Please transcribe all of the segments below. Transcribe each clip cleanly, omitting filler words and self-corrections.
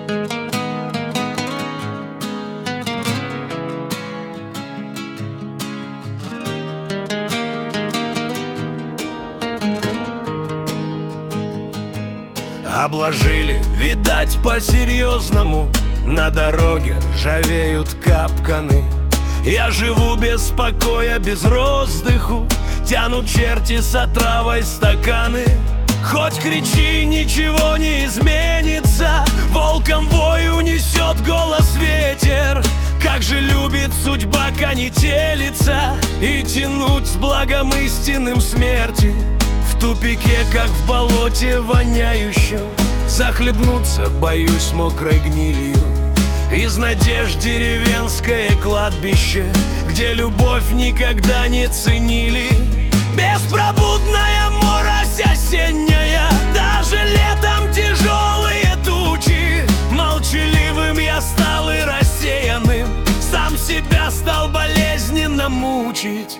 Обложили, видать, по-серьезному. На дороге ржавеют капканы. Я живу без покоя, без роздыху. Тянут черти с отравой стаканы. Хоть кричи, ничего не изменится. Волком вой унесет голос ветер. Как же любит судьба конетелиться и тянуть с благом истинным смерти. В тупике, как в болоте воняющем, захлебнуться боюсь мокрой гнилью. Из надежд деревенское кладбище, где любовь никогда не ценили. Беспробудная морось осенняя, даже летом тяжелые тучи. Молчаливым я стал и рассеянным, сам себя стал болезненно мучить.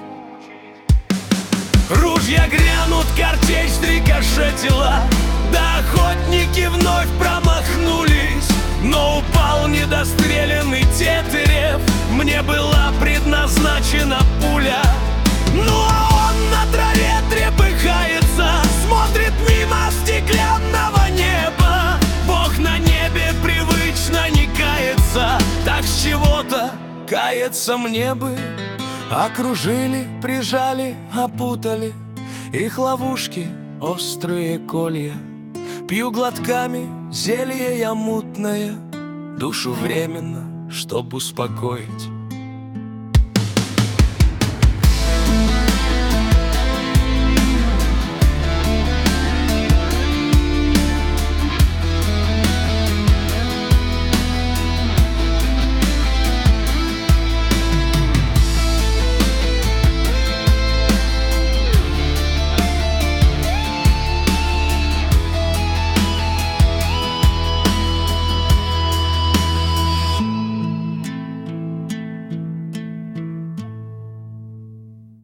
Ружья грянут, картечь рикошетила, да охотники вновь промахнулись. Но упал недостреленный Тетерев, мне была предназначена пуля. Ну а он на траве трепыхается, смотрит мимо стеклянного неба. Бог на небе привычно не кается, так с чего-то каяться мне бы. Окружили, прижали, опутали, их ловушки, острые колья. Пью глотками зелье я мутное, душу временно, чтоб успокоить.